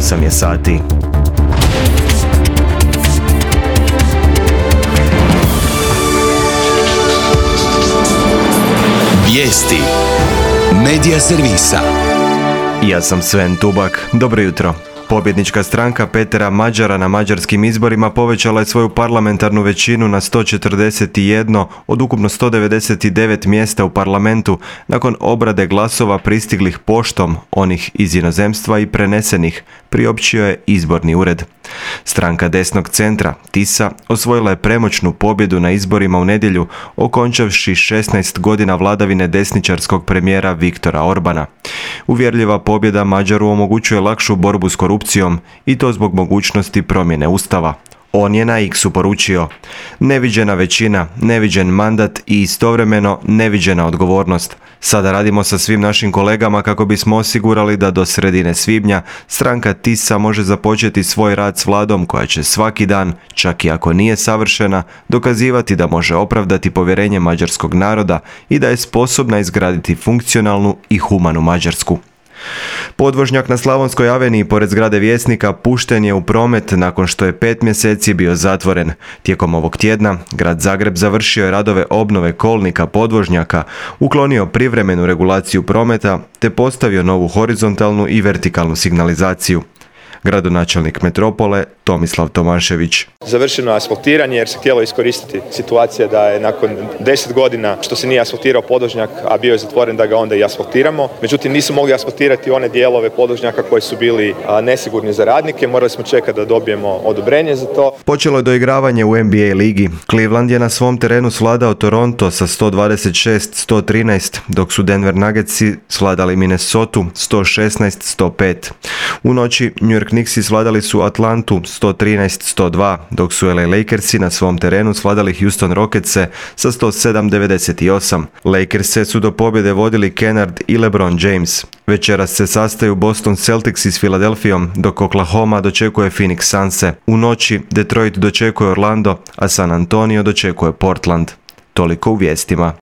8 je sati. Vijesti Medija servisa. Ja sam Sven Tubak. Dobro jutro. Pobjednička stranka Petera Mađara na mađarskim izborima povećala je svoju parlamentarnu većinu na 141 od ukupno 199 mjesta u parlamentu nakon obrade glasova pristiglih poštom, onih iz inozemstva i prenesenih, priopćio je izborni ured. Stranka desnog centra, TISA, osvojila je premoćnu pobjedu na izborima u nedjelju, okončavši 16 godina vladavine desničarskog premijera Viktora Orbana. Uvjerljiva pobjeda Mađaru omogućuje lakšu borbu s korupcijom i to zbog mogućnosti promjene ustava. On je na X-u poručio: neviđena većina, neviđen mandat i istovremeno neviđena odgovornost. Sada radimo sa svim našim kolegama kako bismo osigurali da do sredine svibnja stranka TISA može započeti svoj rad s vladom koja će svaki dan, čak i ako nije savršena, dokazivati da može opravdati povjerenje mađarskog naroda i da je sposobna izgraditi funkcionalnu i humanu Mađarsku. Podvožnjak na Slavonskoj aveniji pored zgrade Vjesnika pušten je u promet nakon što je 5 mjeseci bio zatvoren. Tijekom ovog tjedna grad Zagreb završio je radove obnove kolnika podvožnjaka, uklonio privremenu regulaciju prometa te postavio novu horizontalnu i vertikalnu signalizaciju. Gradonačelnik metropole Tomislav Tomašević. Završeno je asfaltiranje jer se htjelo iskoristiti situacija da je nakon 10 godina što se nije asfaltirao podvožnjak, a bio je zatvoren, da ga onda i asfaltiramo. Međutim, nisu mogli asfaltirati one dijelove podvožnjaka koji su bili nesigurni za radnike. Morali smo čekati da dobijemo odobrenje za to. Počelo je doigravanje u NBA ligi. Cleveland je na svom terenu svladao Toronto sa 126-113, dok su Denver Nuggetsi svladali Minnesota 116-105. U noći New York Knicksi svladali su Atlantu 113-102, dok su LA Lakersi na svom terenu svladali Houston Rocketse sa 107-98. Lakerse su do pobjede vodili Kennard i LeBron James. Večeras se sastaju Boston Celticsi s Filadelfijom, dok Oklahoma dočekuje Phoenix Sunse. U noći Detroit dočekuje Orlando, a San Antonio dočekuje Portland. Toliko u vijestima.